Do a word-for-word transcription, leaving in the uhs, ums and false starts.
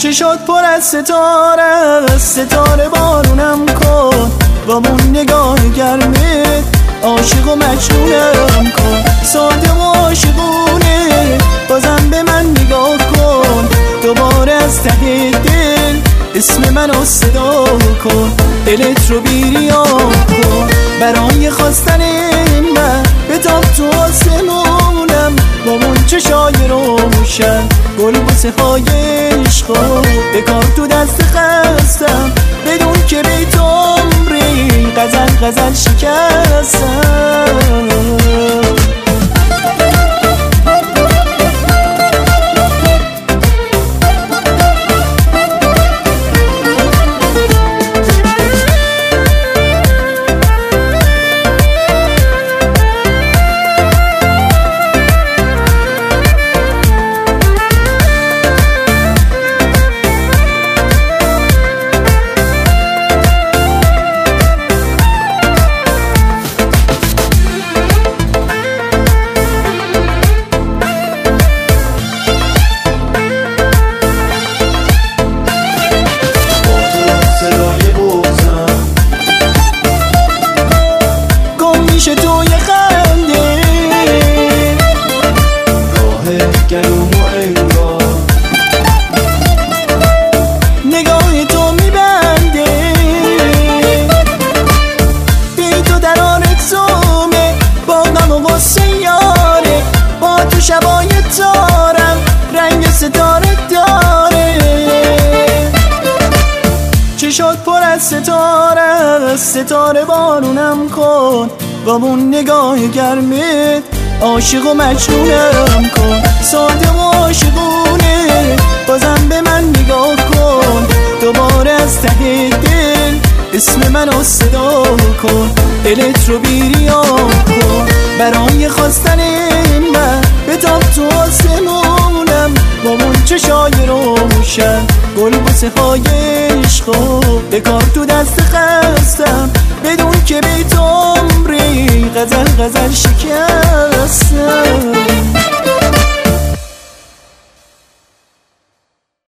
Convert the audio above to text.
چشات پر از ستاره است، ستاره بارونم کن با اون نگاه گرمت، عاشق و مجنونم کن. ساده و عاشقونه بازم به من نگاه کن، دوباره از ته دل اسم منو صدا کن. دلت رو بیریا کن برای خواستن من، بتاب تو آسمونم با اون چشای روشن، گل بوسه های عشقا بکار تو دست خستم، بدون که بی تو عمری غزل غزل شکستم. میشه توی خنده راه گلوم و انگار، نگاه تو میبنده بی تو در آرزومه، با غم و غصه یاره، با تو شبای تارم رنگ ستاره داره. چشات پر از ستاره است، ستاره بارونم کن با اون نگاه گرمت، عاشق و مجنونم کن. ساده و عاشقونه بازم به من نگاه کن، دوباره از ته دل اسم منو صدا کن. دلت رو بیریا کن برای خواستن من، بتاب تو آسمونم با اون چشای روشن، گل بوسه های عشقا بکار تو دست خستم، بدون که بی تو عمری غزل غزل شکستم.